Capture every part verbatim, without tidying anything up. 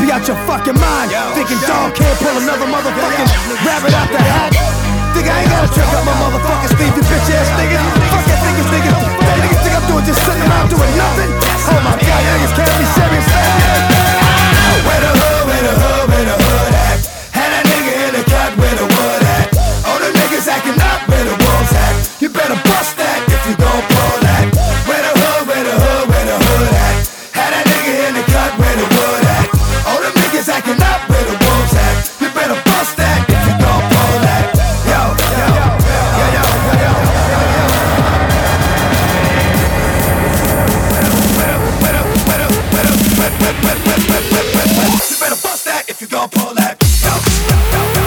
be out your fucking mind. Thinking dog can't pull another motherfucking rabbit out the hat. Think I ain't gotta trick up my motherfucking Steve, you bitch ass niggas. Fuck that niggas, niggas. That niggas think I'm doing just sitting around doing nothing. Oh my god, you niggas can't be serious. Where the hood, where the hood, where the hood at? Had that nigga in the cut where the wood at. All the niggas acting up where the wolves at. You better bust that if you gon' pull that. Where the hood, where the hood, where the hood at? Had that nigga in the cut where the wood at. All the niggas acting up where the wolves at. You better bust that if you gon' pull that. Yo, yo, yo, yo, yo, yo, yo, yo. You better bust that if you gon' pull that. Yo, yo, yo, yo.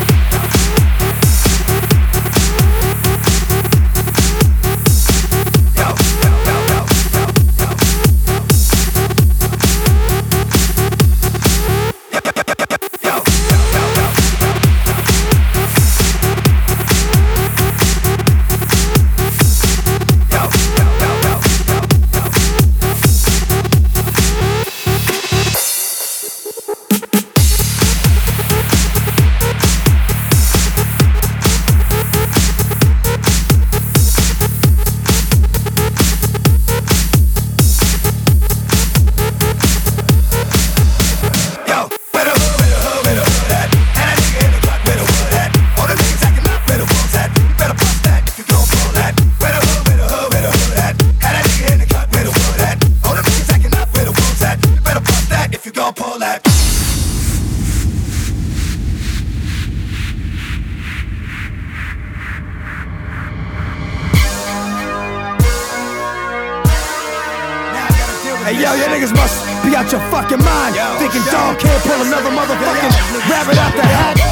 Hey yo, you niggas must be out your fucking mind. Thinking dog can't pull another motherfucking rabbit out the hat.